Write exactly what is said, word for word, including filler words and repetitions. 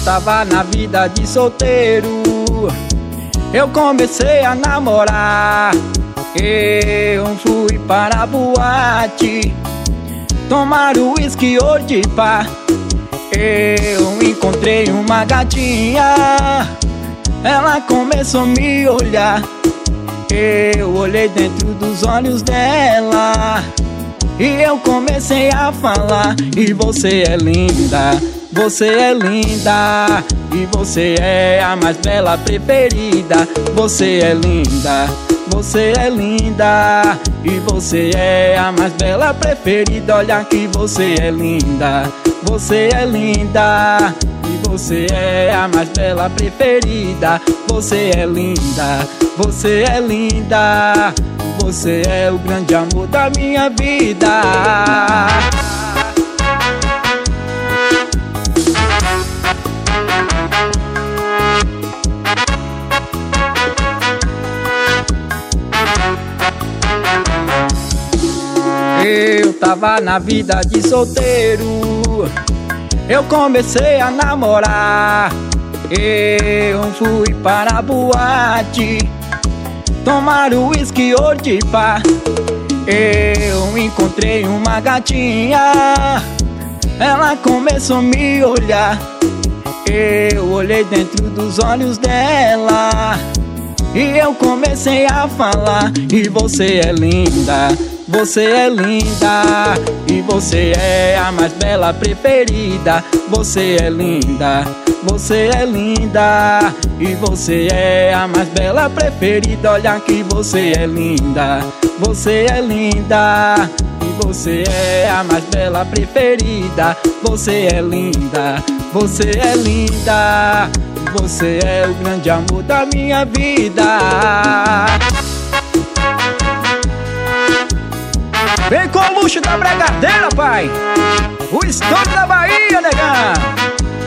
tava na vida de solteiro, eu comecei a namorar. Eu fui para a boate tomar uísque ou de pá. Eu encontrei uma gatinha, ela começou a me olhar. Eu olhei dentro dos olhos dela e eu comecei a falar: e você é linda, você é linda, e você é a mais bela preferida. Você é linda, você é linda, e você é a mais bela preferida. Olha que você é linda, você é linda, e você é a mais bela preferida. Você é linda, você é linda, você é o grande amor da minha vida. Eu tava na vida de solteiro, eu comecei a namorar. Eu fui para a boate tomar uísque ou de pá. Eu encontrei uma gatinha, ela começou a me olhar. Eu olhei dentro dos olhos dela e eu comecei a falar: e você é linda, você é linda, e você é a mais bela preferida. Você é linda, você é linda, e você é a mais bela preferida. Olha que você é linda, você é linda, e você é a mais bela preferida. Você é linda, você é linda, e você é o grande amor da minha vida. Vem com o luxo da bregadeira, pai. O estoque da Bahia, negão.